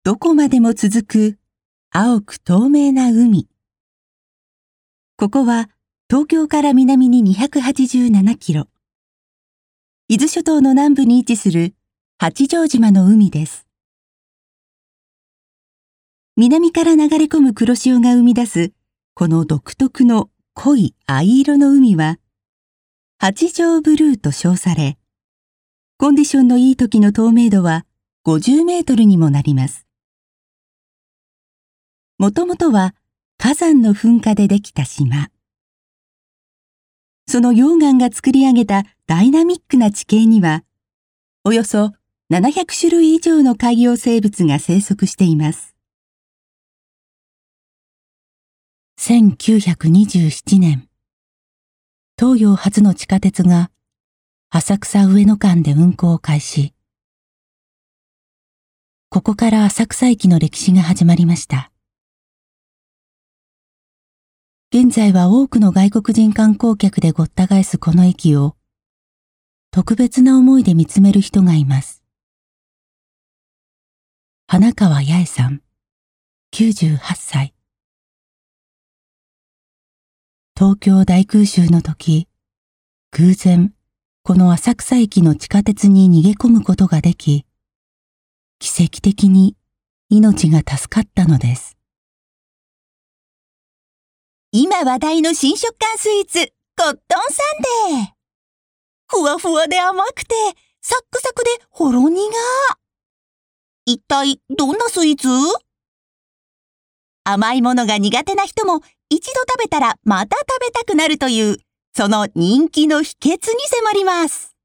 どこまでも続く青く透明な海。ここは東京から南に287キロ。伊豆諸島の南部に位置する八丈島の海です。南から流れ込む黒潮が生み出すこの独特の濃い藍色の海は八丈ブルーと称され、コンディションのいい時の透明度は50メートルにもなります。もともとは火山の噴火でできた島。その溶岩が作り上げたダイナミックな地形には、およそ700種類以上の海洋生物が生息しています。1927年、東洋初の地下鉄が浅草上野間で運行を開始。ここから浅草駅の歴史が始まりました。現在は多くの外国人観光客でごった返すこの駅を特別な思いで見つめる人がいます。花川八重さん、98歳。東京大空襲の時、偶然この浅草駅の地下鉄に逃げ込むことができ、奇跡的に命が助かったのです。今話題の新食感スイーツ、コットンサンデー。ふわふわで甘くて、サックサクでほろ苦。一体どんなスイーツ？甘いものが苦手な人も一度食べたらまた食べたくなるという、その人気の秘訣に迫ります。